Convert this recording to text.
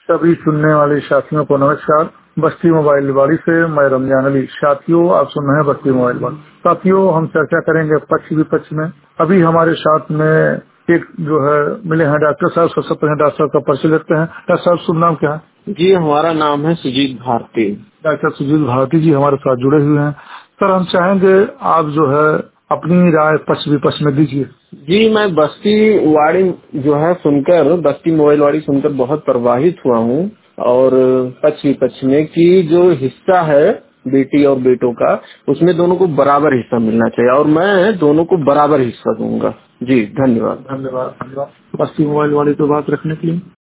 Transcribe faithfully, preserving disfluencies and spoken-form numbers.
सभी सुनने वाले साथियों को नमस्कार। बस्ती मोबाइल वाड़ी से मैं रमजान अली। साथियों, आप सुन रहे हैं बस्ती मोबाइल वाड़ी। साथियों, हम चर्चा करेंगे पक्ष विपक्ष में। अभी हमारे साथ में एक जो है मिले हैं डॉक्टर साहब। सबसे पहले डॉक्टर साहब का परिचय लेते हैं। डॉक्टर साहब, शुभ नाम क्या है? जी, हमारा नाम है सुजीत भारती। डॉक्टर सुजीत भारती जी हमारे साथ जुड़े हुए हैं। सर, हम चाहेंगे आप जो है अपनी राय पक्ष विपक्ष में दीजिए। जी, मैं बस्ती वाड़ी जो है सुनकर, बस्ती मोबाइल वाड़ी सुनकर बहुत प्रभावित हुआ हूँ। और पक्ष विपक्ष में की जो हिस्सा है बेटी और बेटों का, उसमें दोनों को बराबर हिस्सा मिलना चाहिए और मैं दोनों को बराबर हिस्सा दूंगा। जी, धन्यवाद। धन्यवाद धन्यवाद बस्ती मोबाइल वाड़ी पे बात रखने के लिए।